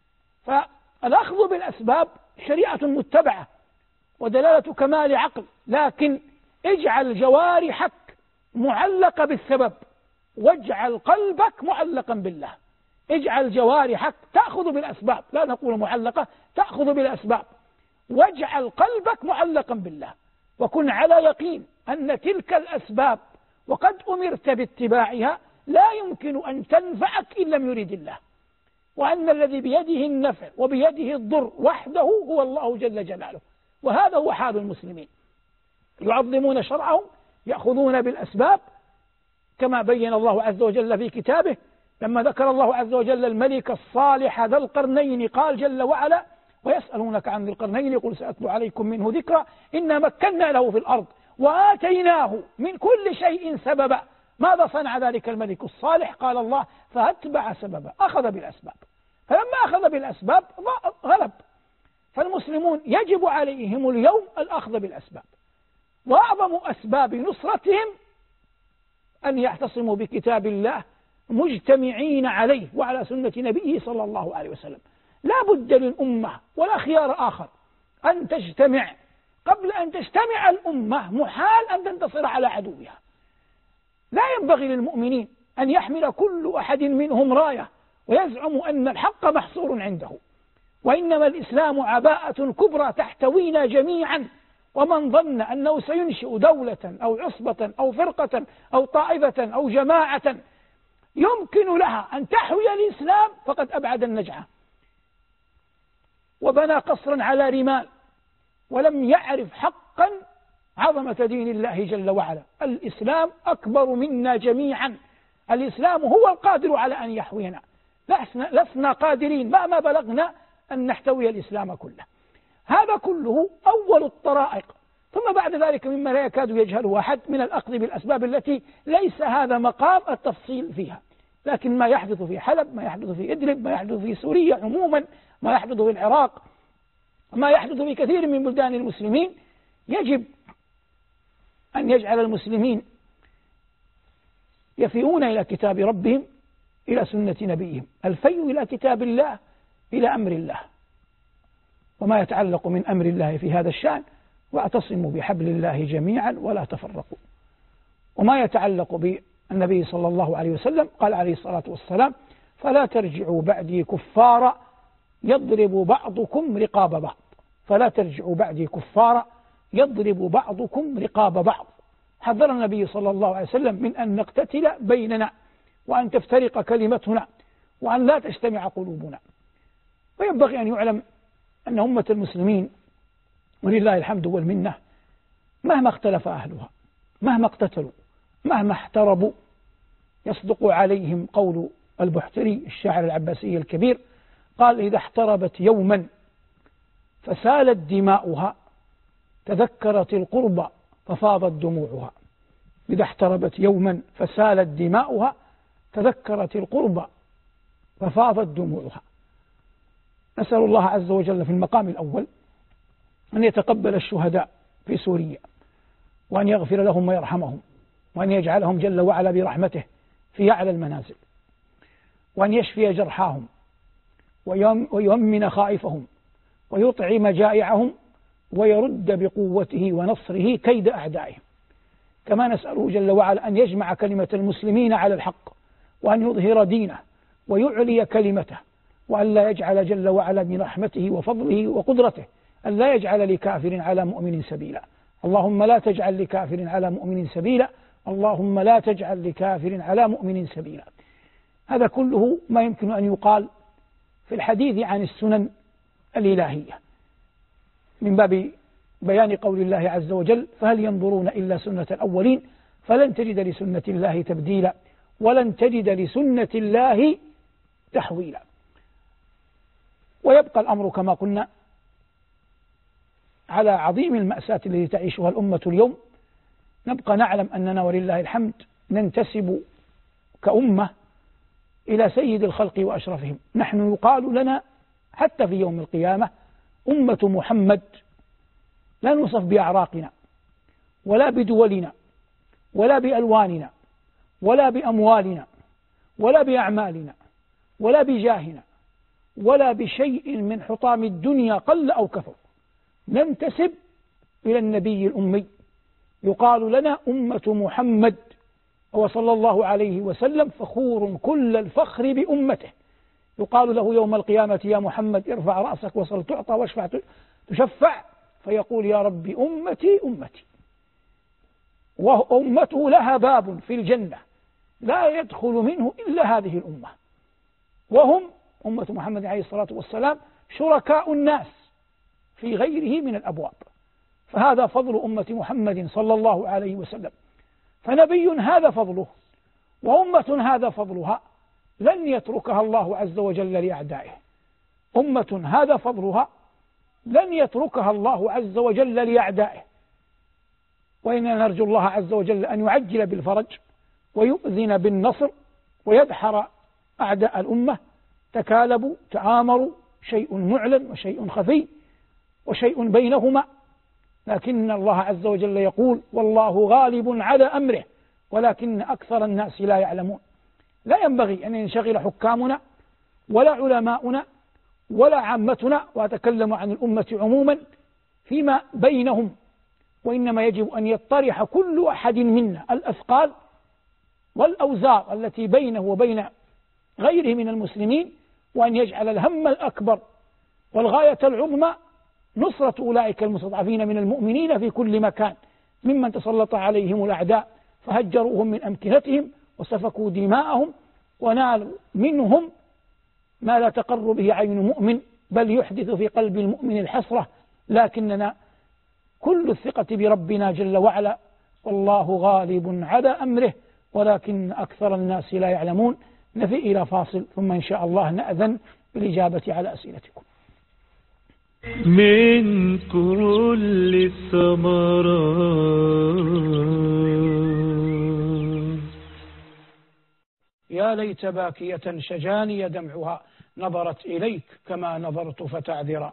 فالأخذ بالأسباب شريعة متبعة ودلالة كمال عقل، لكن اجعل جوارحك معلقة بالسبب، واجعل قلبك معلقا بالله. اجعل جوارحك تأخذ بالأسباب، لا نقول معلقة، تأخذ بالأسباب، واجعل قلبك معلقا بالله، وكن على يقين أن تلك الأسباب وقد أمرت باتباعها لا يمكن أن تنفعك إن لم يريد الله، وأن الذي بيده النفع وبيده الضر وحده هو الله جل جلاله. وهذا هو حال المسلمين، يعظمون شرعهم، يأخذون بالأسباب، كما بين الله عز وجل في كتابه لما ذكر الله عز وجل الملك الصالح ذا القرنين، قال جل وعلا: ويسألونك عن ذي القرنين قل سأتلو عليكم منه ذكرا إنا مكنا له في الأرض وآتيناه من كل شيء سببا. ماذا صنع ذلك الملك الصالح؟ قال الله: فأتبع سببا، أخذ بالأسباب. فلما أخذ بالأسباب غلب. فالمسلمون يجب عليهم اليوم الأخذ بالأسباب، وأعظم أسباب نصرتهم أن يعتصموا بكتاب الله مجتمعين عليه وعلى سنة نبيه صلى الله عليه وسلم. لا بد للأمة ولا خيار آخر أن تجتمع قبل أن تجتمع الأمة محال أن تنتصر على عدوها. لا ينبغي للمؤمنين أن يحمل كل أحد منهم راية ويزعم أن الحق محصور عنده، وإنما الإسلام عباءة كبرى تحتوينا جميعا، ومن ظن أنه سينشئ دولة أو عصبة أو فرقة أو طائفة أو جماعة يمكن لها أن تحوي الإسلام فقد أبعد النجعة، وبنى قصرا على رمال، ولم يعرف حقا عظمة دين الله جل وعلا. الإسلام أكبر منا جميعا، الإسلام هو القادر على أن يحوينا، لسنا, لسنا قادرين مهما بلغنا أن نحتوي الإسلام كله. هذا كله أول الطرائق. ثم بعد ذلك مما لا يكاد يجهله أحد من الأخذ بالأسباب التي ليس هذا مقام التفصيل فيها، لكن ما يحدث في حلب، ما يحدث في إدلب، ما يحدث في سوريا عموما، ما يحدث في العراق، ما يحدث في كثير من بلدان المسلمين، يجب أن يجعل المسلمين يفيئون إلى كتاب ربهم، إلى سنة نبيهم. الفيء إلى كتاب الله، إلى أمر الله، وما يتعلق من أمر الله في هذا الشأن: واعتصموا بحبل الله جميعا ولا تفرقوا. وما يتعلق بالنبي صلى الله عليه وسلم قال عليه الصلاة والسلام: فلا ترجعوا بعدي كفارا يضرب بعضكم رقاب بعض. فلا ترجعوا بعدي كفارا يضرب بعضكم رقاب بعض. حذر النبي صلى الله عليه وسلم من أن نقتتل بيننا، وأن تفترق كلمتنا، وأن لا تجتمع قلوبنا. وينبغي أن يعلم أن أمة المسلمين ولله الحمد والمنة مهما اختلف أهلها، مهما اقتتلوا، مهما احتربوا، يصدق عليهم قول البحتري الشاعر العباسي الكبير، قال: إذا احتربت يوما فسالت دماؤها تذكرت القرب ففاضت دموعها. إذا احتربت يوما فسالت دماؤها تذكرت القرب ففاضت دموعها. نسأل الله عز وجل في المقام الأول أن يتقبل الشهداء في سوريا، وأن يغفر لهم ويرحمهم، وأن يجعلهم جل وعلا برحمته في أعلى المنازل، وأن يشفي جرحاهم ويؤمن خائفهم ويطعم جائعهم ويرد بقوته ونصره كيد أعدائهم. كما نسأله جل وعلا أن يجمع كلمة المسلمين على الحق، وأن يظهر دينه ويعلي كلمته، وأن لا يجعل جل وعلا من رحمته وفضله وقدرته أن لا يجعل لكافر على مؤمن سبيلا. اللهم لا تجعل لكافر على مؤمن سبيلا، اللهم لا تجعل لكافر على مؤمن سبيلا. هذا كله ما يمكن أن يقال في الحديث عن السنن الإلهية من باب بيان قول الله عز وجل: فهل ينظرون إلا سنة الأولين فلن تجد لسنة الله تبديلا ولن تجد لسنة الله تحويلا. ويبقى الأمر كما قلنا على عظيم المأساة التي تعيشها الأمة اليوم. نبقى نعلم أننا ولله الحمد ننتسب كأمة إلى سيد الخلق وأشرفهم. نحن يقال لنا حتى في يوم القيامة أمة محمد، لا نوصف بأعراقنا ولا بدولنا ولا بألواننا ولا بأموالنا ولا بأعمالنا ولا بجاهنا ولا بشيء من حطام الدنيا قل أو كثر. ننتسب إلى النبي الأمي، يقال لنا أمة محمد، وصلى الله عليه وسلم فخور كل الفخر بأمته. يقال له يوم القيامة: يا محمد ارفع رأسك وصل تعطى واشفع تشفع، فيقول: يا رب أمتي أمتي. وأمته لها باب في الجنة لا يدخل منه إلا هذه الأمة، وهم أمة محمد عليه الصلاة والسلام شركاء الناس في غيره من الأبواب. فهذا فضل أمة محمد صلى الله عليه وسلم. فنبي هذا فضله، وأمة هذا فضلها، لن يتركها الله عز وجل لأعدائه. أمة هذا فضلها لن يتركها الله عز وجل لأعدائه. وإننا نرجو الله عز وجل أن يعجل بالفرج ويؤذن بالنصر ويدحر أعداء الأمة. تكالبوا تعامروا، شيء معلن وشيء خفي وشيء بينهما، لكن الله عز وجل يقول: والله غالب على أمره ولكن أكثر الناس لا يعلمون. لا ينبغي أن ينشغل حكامنا ولا علماؤنا ولا عامتنا، وأتكلم عن الأمة عموما، فيما بينهم، وإنما يجب أن يطرح كل أحد منا الأثقال والأوزار التي بينه وبين غيره من المسلمين، وأن يجعل الهم الأكبر والغاية العظمى نصرة أولئك المستضعفين من المؤمنين في كل مكان ممن تسلط عليهم الأعداء فهجروهم من أمكنتهم وسفكوا دماءهم ونالوا منهم ما لا تقر به عين مؤمن، بل يحدث في قلب المؤمن الحسرة. لكننا كل الثقة بربنا جل وعلا، والله غالب على أمره ولكن أكثر الناس لا يعلمون. نفي إلى فاصل ثم إن شاء الله نأذن بالإجابة على أسئلتكم. من كل الثمرات يا ليت باكية شجاني دمعها نظرت إليك كما نظرت فتعذرا.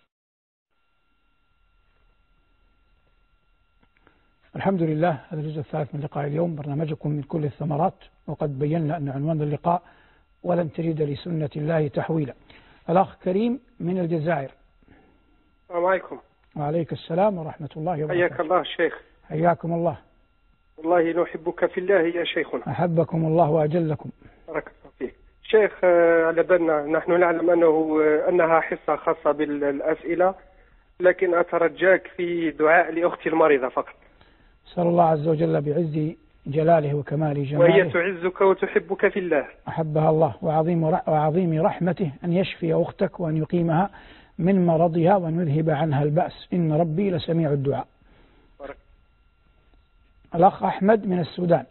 الحمد لله، هذا الجزء الثالث من لقاء اليوم، برنامجكم من كل الثمرات، وقد بينا أن عنوان اللقاء ولن تجد لسنة الله تحويلا. الأخ كريم من الجزائر. السلام عليكم. وعليك السلام ورحمة الله وبركاته. حياك الله الشيخ. حياكم الله. والله نحبك في الله يا شيخنا. أحبكم الله وأجلكم. بارك الله فيك. شيخ، على بالنا نحن نعلم أنه أنها حصة خاصة بالأسئلة، لكن أترجاك في دعاء لأختي المريضة فقط. أسأل الله عز وجل بعز جلاله وكمال جماله، وهي تعزك وتحبك في الله، أحبها الله وعظيم وعظيم رحمته أن يشفي أختك وأن يقيمها من مرضها وأن يذهب عنها البأس، إن ربي لسميع الدعاء. بارك. الأخ أحمد من السودان.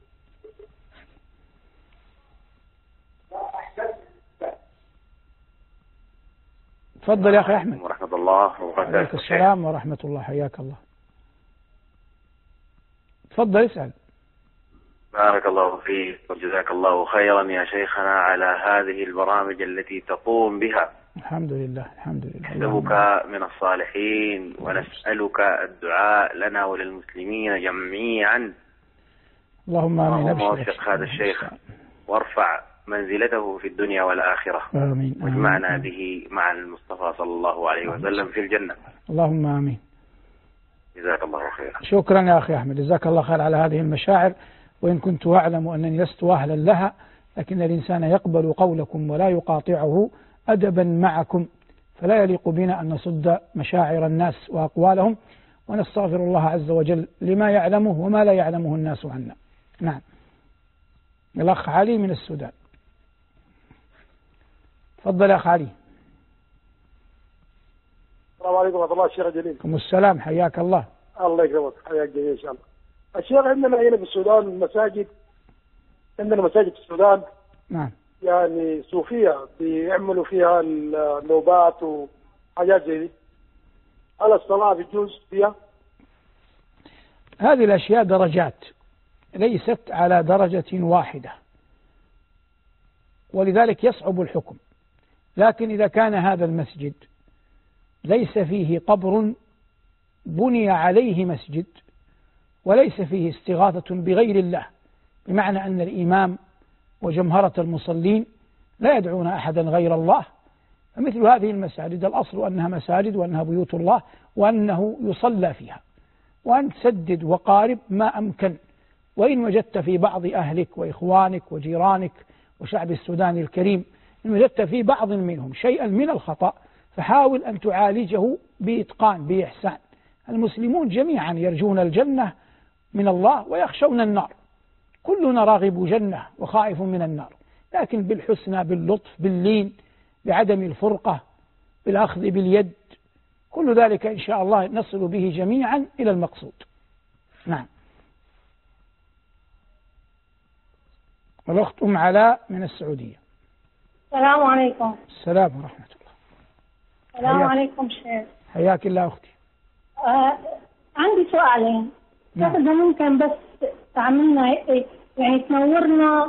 تفضل يا أخي أحمد. ورحمة الله وبركاته. عليك السلام ورحمة الله، حياك الله. تفضل اسأل. بارك الله فيك وجزاك الله خيرا يا شيخنا على هذه البرامج التي تقوم بها. الحمد لله الحمد لله. نحسبك من الصالحين ونسألك الدعاء لنا وللمسلمين جميعا. اللهم آمين. اللهم وفق هذا الشيخ وارفع منزلته في الدنيا والآخرة. آمين. واجمعنا به مع المصطفى صلى الله عليه وسلم في الجنة. اللهم آمين. جزاك الله خيرا. شكرا يا أخي أحمد، جزاك الله خير على هذه المشاعر، وإن كنت أعلم أنني لست أهلا لها، لكن الإنسان يقبل قولكم ولا يقاطعه أدبا معكم، فلا يليق بنا أن نصد مشاعر الناس وأقوالهم، ونستغفر الله عز وجل لما يعلمه وما لا يعلمه الناس عنا. نعم. الأخ علي من السودان. تفضل يا أخ علي. السلام عليكم ورحمة الله. الشيخ جليل. عليكم السلام، حياك الله. الله يكرمك، حياك جميل إن شاء الله. الشيخ، عندنا هنا في السودان مساجد، عندنا مساجد في السودان نعم يعني صوفية بيعملوا فيها النوبات وحاجات زي دي، هل الصلاة بتجوز فيها؟ هذه الأشياء درجات، ليست على درجة واحدة، ولذلك يصعب الحكم. لكن إذا كان هذا المسجد ليس فيه قبر بني عليه مسجد، وليس فيه استغاثة بغير الله، بمعنى أن الإمام وجمهرة المصلين لا يدعون أحدا غير الله، فمثل هذه المساجد الأصل أنها مساجد وأنها بيوت الله وأنه يصلى فيها، وأن تسدد وقارب ما أمكن. وإن وجدت في بعض أهلك وإخوانك وجيرانك وشعب السودان الكريم إن وجدت في بعض منهم شيئا من الخطأ، فحاول أن تعالجه بإتقان بإحسان. المسلمون جميعا يرجون الجنة من الله ويخشون النار، كلنا راغب جنة وخائف من النار، لكن بالحسنى باللطف باللين بعدم الفرقة بالأخذ باليد، كل ذلك إن شاء الله نصل به جميعا إلى المقصود. نعم. والأخت أم علاء من السعودية. السلام عليكم. السلام ورحمة الله. السلام عليكم شيخ. حياك الله أختي. آه عندي سؤالين. نعم. إذا ممكن بس تعملنا يعني تنورنا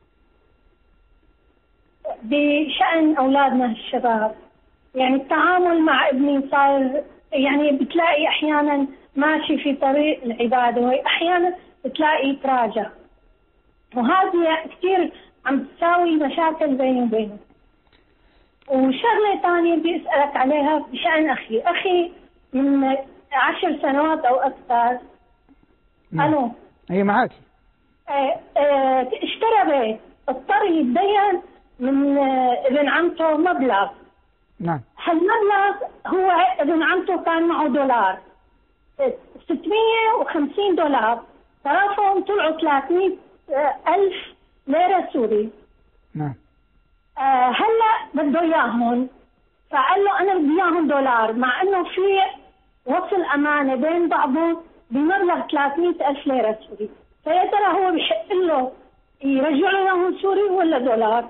بشأن أولادنا الشباب، يعني التعامل مع ابني صار يعني بتلاقي أحيانا ماشي في طريق العبادة وأحيانا بتلاقي يتراجع، وهذه كثير عم تساوي مشاكل بيني وبينه. وشغلة ثانية بدي أسألك عليها بشأن أخي، أخي من عشر سنوات أو أكثر. ألو. هي معاكي. اه اه اشترى بيت، اضطر يتدين من اه ابن عمته مبلغ. نعم. هالمبلغ هو ابن عمته كان معه دولار ستمية وخمسين دولار، صرفهم طلعوا ثلاثمية ألف ليرة سوري. نعم. آه هلا بده اياهم، فقال له انا بدي اياهم دولار، مع انه في وصل امانه بين بعضهم بمبلغ ثلاثمية ألف ليره سوري، فيا ترى هو بحق له يرجع له اياهم سوري ولا دولار؟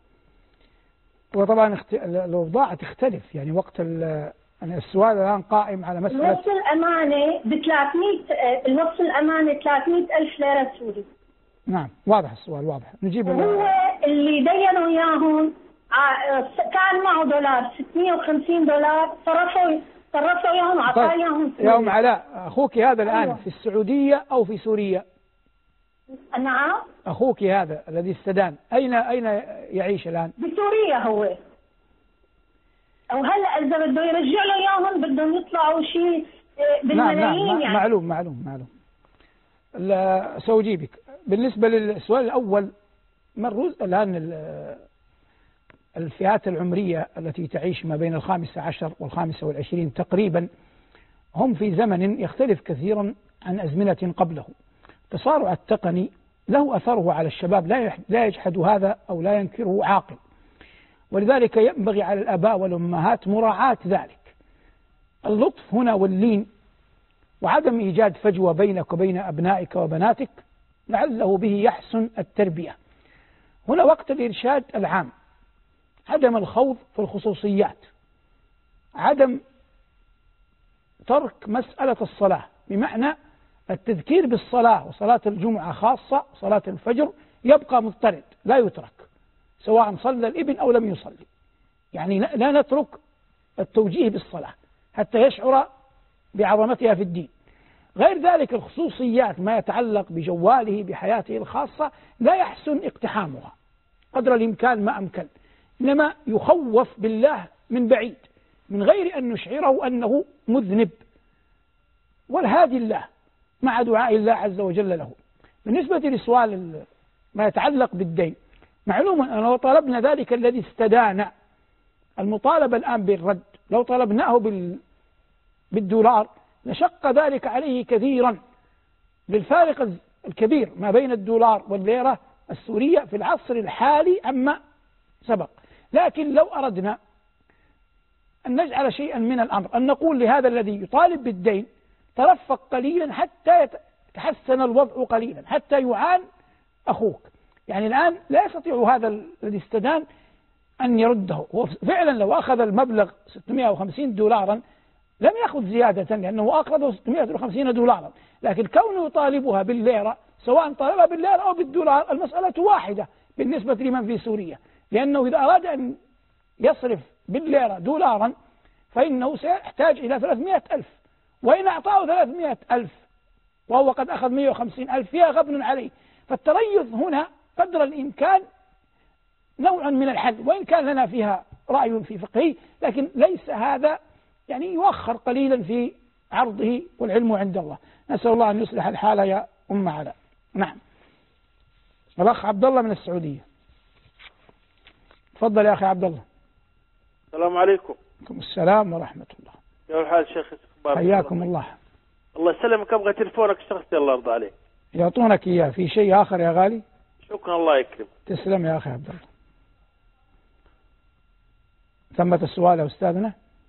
وطبعا اخت... البضاعة تختلف، يعني وقت ال... السؤال الآن قائم على مسألة الوصل الأمانة ب ثلاثمية، الوصل الأمانة ثلاثمية ألف ليرة سوري. نعم واضح السؤال، واضح. نجيب هو اللي دينوا إياهم كان معه دولار ستمية وخمسين دولار، صرفوا صرفوا إياهم وعطاه إياهم سوري. يا أم علاء، أخوك هذا الآن أيوة. في السعودية أو في سوريا؟ نعم. أخوك هذا الذي استدان أين أين يعيش الآن؟ بسوريا هو. أو هلا إذا بده يرجع له إياهم بدهم يطلعوا شيء بالملايين. نعم نعم يعني. معلوم معلوم معلوم. لا سأجيبك. بالنسبة للسؤال الأول، مروز الآن الفئات العمرية التي تعيش ما بين الخامسة عشر والخامسة والعشرين تقريبا هم في زمن يختلف كثيرا عن أزمنة قبله. التسارع التقني له أثره على الشباب، لا يجحد هذا أو لا ينكره عاقل، ولذلك ينبغي على الآباء والأمهات مراعاة ذلك. اللطف هنا واللين وعدم إيجاد فجوة بينك وبين أبنائك وبناتك لعله به يحسن التربية. هنا وقت الإرشاد العام، عدم الخوض في الخصوصيات، عدم ترك مسألة الصلاة، بمعنى التذكير بالصلاة وصلاة الجمعة خاصة، صلاة الفجر يبقى مضطرد لا يترك سواء صلى الابن أو لم يصلي، يعني لا نترك التوجيه بالصلاة حتى يشعر بعظمتها في الدين. غير ذلك الخصوصيات ما يتعلق بجواله بحياته الخاصة لا يحسن اقتحامها قدر الإمكان ما أمكن، إنما يخوف بالله من بعيد من غير أن نشعره أنه مذنب، والهادي الله مع دعاء الله عز وجل له. بالنسبة لسؤال ما يتعلق بالدين، معلوم أن لو طلبنا ذلك الذي استدان المطالبة الآن بالرد، لو طلبناه بالدولار لشق ذلك عليه كثيرا للفارق الكبير ما بين الدولار والليرة السورية في العصر الحالي عما سبق. لكن لو أردنا أن نجعل شيئا من الأمر، أن نقول لهذا الذي يطالب بالدين ترفق قليلا حتى يتحسن الوضع قليلا، حتى يعان أخوك. يعني الآن لا يستطيع هذا الذي استدان أن يرده، وفعلا لو أخذ المبلغ ستمائة وخمسين دولارا لم يأخذ زيادة لأنه أخذ ستمائة وخمسين دولارا، لكن كونه يطالبها بالليرة سواء طالبها بالليرة أو بالدولار المسألة واحدة بالنسبة لمن في سوريا، لأنه إذا أراد أن يصرف بالليرة دولارا فإنه سيحتاج إلى ثلاثمائة ألف، وإن أعطاه ثلاثمائة ألف وهو قد أخذ مائة وخمسين ألف فيها غبن عليه. فالتريث هنا قدر الإمكان نوع من الحل، وإن كان لنا فيها رأي في فقهي، لكن ليس هذا يعني يؤخر قليلا في عرضه، والعلم عند الله. نسأل الله أن يصلح الحال يا أم علاء. نعم. الأخ عبد الله من السعودية، تفضل يا أخي عبد الله. السلام عليكم. وعليكم السلام ورحمة الله. كيف الحال شيخ؟ حياكم الله. الله يسلمك، أبغى تلفونك الشخصي الله يرضى عليك. يعطونك إياه. في شيء آخر يا غالي؟ شكرا الله يكرم. تسلم يا أخي عبد الله. ثمة السؤال يا أستاذنا.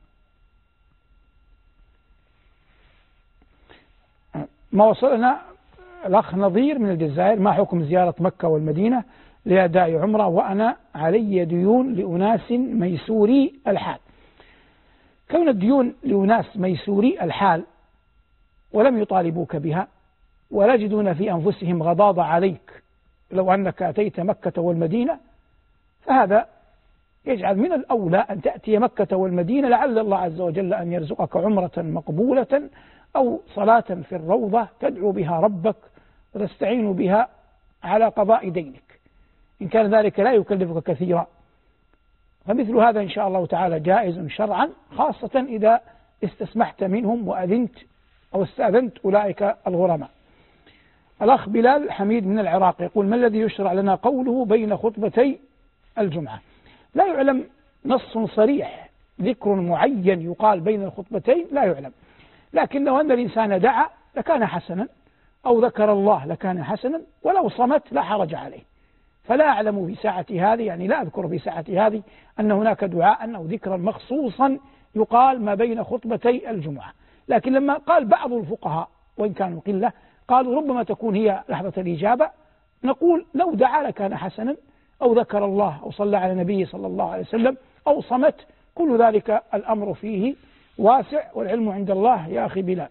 ما وصلنا الأخ نظير من الجزائر: ما حكم زيارة مكة والمدينة لأداء عمرة وأنا علي ديون لأناس ميسوري الحال؟ كون الديون لأناس ميسوري الحال ولم يطالبوك بها ولا يجدون في أنفسهم غضاضة عليك لو أنك أتيت مكة والمدينة، فهذا يجعل من الأولى أن تأتي مكة والمدينة، لعل الله عز وجل أن يرزقك عمرة مقبولة أو صلاة في الروضة تدعو بها ربك وتستعين بها على قضاء دينك. إن كان ذلك لا يكلفك كثيرا فمثل هذا إن شاء الله تعالى جائز شرعا، خاصة إذا استسمحت منهم وأذنت أو استأذنت أولئك الغرماء. الأخ بلال حميد من العراق يقول: ما الذي يشرع لنا قوله بين خطبتي الجمعة؟ لا يعلم نص صريح ذكر معين يقال بين الخطبتين، لا يعلم، لكن لو أن الإنسان دعا لكان حسنا، أو ذكر الله لكان حسنا، ولو صمت لا حرج عليه. فلا أعلم في ساعة هذه، يعني لا أذكر في ساعة هذه أن هناك دعاء أو ذكرا مخصوصا يقال ما بين خطبتي الجمعة. لكن لما قال بعض الفقهاء وإن كانوا قلة قالوا ربما تكون هي لحظة الإجابة، نقول لو دعا لكان حسنا، أو ذكر الله أو صلى على النبي صلى الله عليه وسلم أو صمت، كل ذلك الأمر فيه واسع والعلم عند الله يا أخي بلال.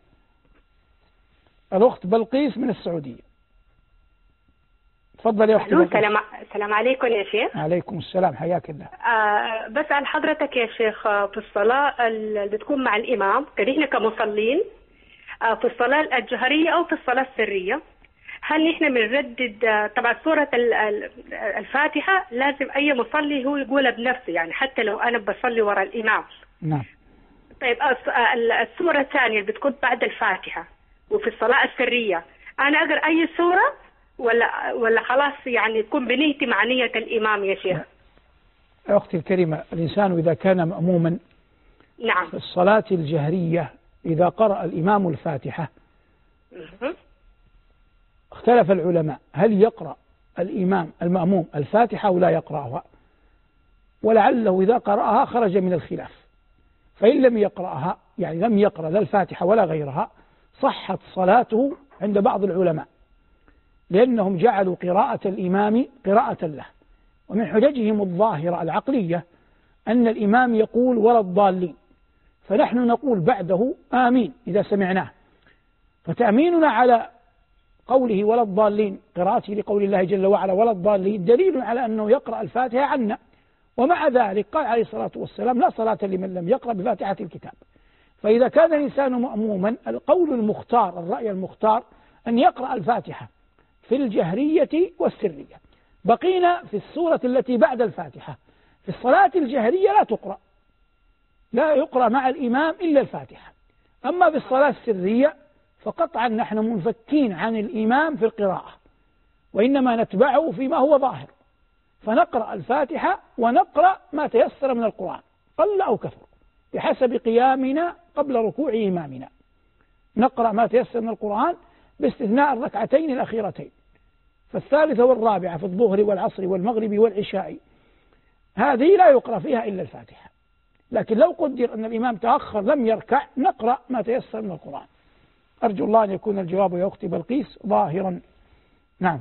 الأخت بلقيس من السعودية، تفضل يا أختي. السلام السلام عليكم يا شيخ. عليكم السلام، حياك الله. آه بسأل حضرتك يا شيخ، في الصلاة اللي بتكون مع الإمام نحن كمصلين آه في الصلاة الجهرية أو في الصلاة السرية، هل نحن بنردد طبعا سورة الفاتحة لازم أي مصلي هو يقولها بنفسه، يعني حتى لو أنا بصلي وراء الإمام؟ نعم. طيب السورة الثانية اللي بتكون بعد الفاتحة وفي الصلاة السرية أنا أقرأ أي سورة ولا ولا خلاص يعني يكون بنيتي مع نية الإمام يا شيخ؟ يا أختي الكريمة، الإنسان إذا كان مأموما نعم في الصلاة الجهرية إذا قرأ الإمام الفاتحة اختلف العلماء هل يقرأ الإمام المأموم الفاتحة أو لا يقرأها، ولعله إذا قرأها خرج من الخلاف، فإن لم يقرأها يعني لم يقرأ لا الفاتحة ولا غيرها صحت صلاته عند بعض العلماء، لأنهم جعلوا قراءة الإمام قراءة له. ومن حججهم الظاهرة العقلية أن الإمام يقول ولا الضالين، فنحن نقول بعده آمين إذا سمعناه، فتأميننا على قوله ولا الضالين قراءته لقول الله جل وعلا ولا الضالين دليل على أنه يقرأ الفاتحة عنا. ومع ذلك قال عليه الصلاة والسلام لا صلاة لمن لم يقرأ بفاتحة الكتاب. فإذا كان الإنسان مأموما القول المختار الرأي المختار أن يقرأ الفاتحة في الجهرية والسرية. بقينا في السورة التي بعد الفاتحة. في الصلاة الجهرية لا تقرأ، لا يقرأ مع الإمام إلا الفاتحة. أما في الصلاة السرية فقطعا نحن منفكين عن الإمام في القراءة، وإنما نتبعه فيما هو ظاهر، فنقرأ الفاتحة ونقرأ ما تيسر من القرآن قل أو كثر بحسب قيامنا قبل ركوع إمامنا، نقرأ ما تيسر من القرآن باستثناء الركعتين الأخيرتين، فالثالثة والرابعة في الظهر والعصر والمغرب والعشاء هذه لا يقرأ فيها إلا الفاتحة. لكن لو قدر أن الإمام تأخر لم يركع نقرأ ما تيسر من القرآن. أرجو الله أن يكون الجواب يا أختي بلقيس ظاهرا. نعم.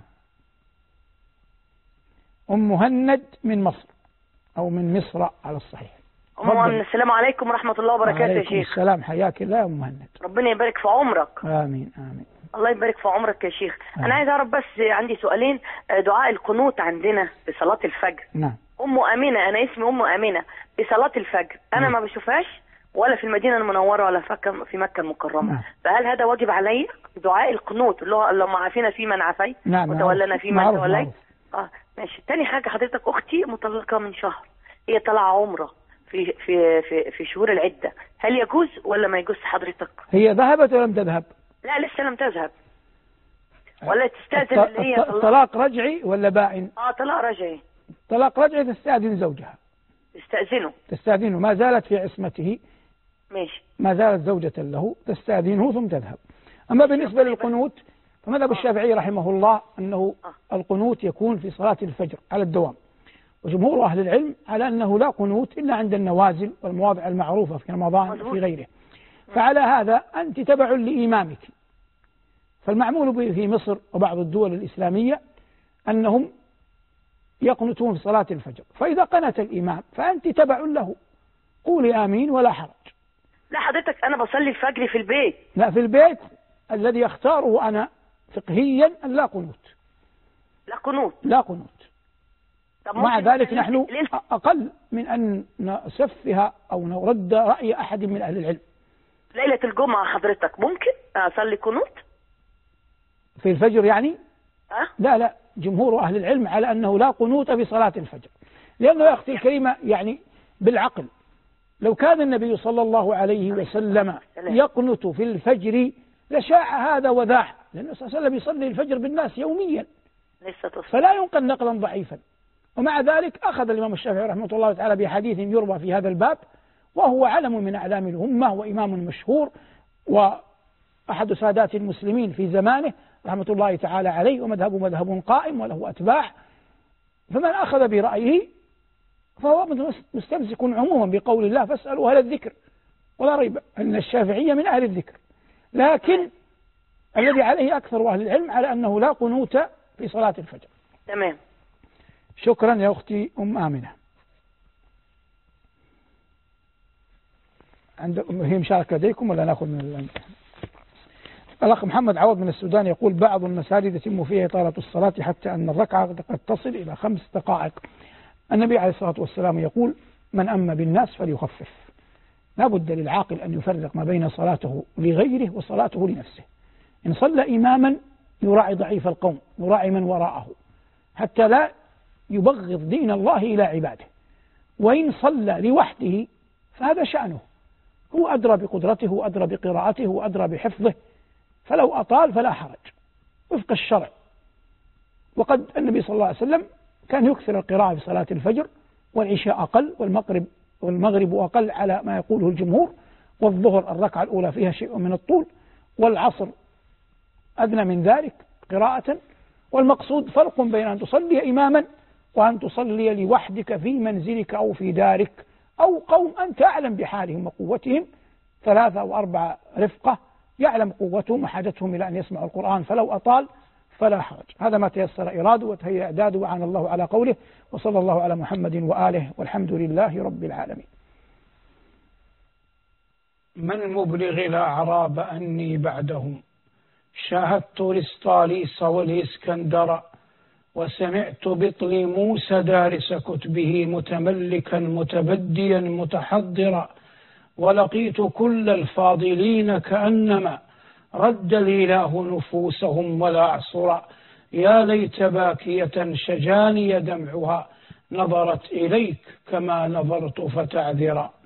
أم مهند من مصر أو من مصر على الصحيح. أم مهند، السلام عليكم ورحمة الله وبركاته يا شيخ. السلام، حياك الله يا أم مهند. ربنا يبارك في عمرك. آمين آمين. الله يبارك في عمرك يا شيخ. آمين. أنا عايز أعرف بس، عندي سؤالين. دعاء القنوت عندنا في صلاة الفجر. نعم. أم أمينة، أنا اسمي أم أمينة، بصلاة الفجر أنا ما بشوفهاش ولا في المدينة المنورة ولا في مكة المكرمة. نعم. فهل هذا واجب علي دعاء القنوت اللي هو اللهم عافينا في من عافيت نعم. وتولنا في من توليت؟ اه ماشي. تاني حاجة حضرتك، أختي مطلقة من شهر، هي طلع عمرة في في في في شهور العدة، هل يجوز ولا ما يجوز حضرتك؟ هي ذهبت ولم تذهب؟ لا لسه لم تذهب. ولا تستأذن اللي هي طلاق رجعي ولا باين؟ اه طلاق رجعي. طلاق رجعي تستأذن زوجها. تستأذنه. تستأذنه، ما زالت في عصمته. ماشي. ما زالت زوجة له، تستأذنه ثم تذهب. أما بالنسبة للقنوت فمذهب الشافعي رحمه الله أنه القنوت يكون في صلاة الفجر على الدوام، وجمهور أهل العلم على أنه لا قنوت إلا عند النوازل والمواضع المعروفة في رمضان في غيره. فعلى هذا أنت تبع لإمامك. فالمعمول به في مصر وبعض الدول الإسلامية أنهم يقنتون في صلاة الفجر، فإذا قنت الإمام فأنت تبع له، قولي آمين ولا حرج. لا حضرتك أنا بصلي الفجر في البيت. لا، في البيت الذي أختاره أنا فقهيا أن لا قنوت. لا قنوت. لا قنوت. مع ذلك نحن أقل من أن نسفها أو نرد رأي أحد من أهل العلم. ليلة الجمعة حضرتك ممكن أصلي قنوت في الفجر يعني؟ أه؟ لا لا، جمهور أهل العلم على أنه لا قنوت في صلاة الفجر، لأنه يا أختي الكريمة يعني بالعقل لو كان النبي صلى الله عليه وسلم يقنت في الفجر لشاع هذا وذاك، لأن النبي صلى الله عليه وسلم يصلي الفجر بالناس يوميا، فلا ينقل نقلا ضعيفا. ومع ذلك أخذ الإمام الشافعي رحمه الله تعالى بحديث يروى في هذا الباب، وهو علم من أعلام الأمة وإمام مشهور وأحد سادات المسلمين في زمانه رحمة الله تعالى عليه، ومذهبه مذهب قائم وله أتباع، فمن أخذ برأيه فهو مستمسك عموما بقول الله فاسألوا أهل الذكر، ولا ريب أن الشافعية من أهل الذكر، لكن الذي عليه أكثر أهل العلم على أنه لا قنوت في صلاة الفجر. تمام. شكرا يا أختي أم آمنة. عند هي مشاركة لديكم ولا نأخذ من الآن؟ الأخ محمد عوض من السودان يقول بعض المساجد يتم فيها إطالة الصلاة حتى أن الركعة قد تصل إلى خمس دقائق. النبي عليه الصلاة والسلام يقول من أم بالناس فليخفف. لا بد للعاقل أن يفرق ما بين صلاته لغيره وصلاته لنفسه. إن صلى إماما يراعي ضعيف القوم، يراعي من وراءه حتى لا يبغض دين الله إلى عباده. وإن صلى لوحده فهذا شأنه، هو أدرى بقدرته وأدرى بقراءته وأدرى بحفظه، فلو أطال فلا حرج وفق الشرع. وقد النبي صلى الله عليه وسلم كان يكثر القراءة في صلاة الفجر، والعشاء أقل، والمغرب والمغرب أقل على ما يقوله الجمهور، والظهر الركعة الأولى فيها شيء من الطول، والعصر أدنى من ذلك قراءة. والمقصود فرق بين أن تصلي إماما وأن تصلي لوحدك في منزلك أو في دارك أو قوم أنت أعلم بحالهم وقوتهم، ثلاثة أو أربعة رفقة يعلم قوتهم وحاجتهم إلى أن يسمعوا القرآن، فلو أطال فلا حرج. هذا ما تيسر إراده وتهيأ إعداده، وعن الله على قوله، وصلى الله على محمد وآله، والحمد لله رب العالمين. من مبلغ الأعراب أني بعدهم شاهدت رسطاليس والإسكندر، وسمعت بطليموس دارس كتبه متملكا متبديا متحضرا، ولقيت كل الفاضلين كأنما رد الإله نفوسهم ولا أعصرا، يا ليت باكية شجاني دمعها نظرت إليك كما نظرت فتعذرا.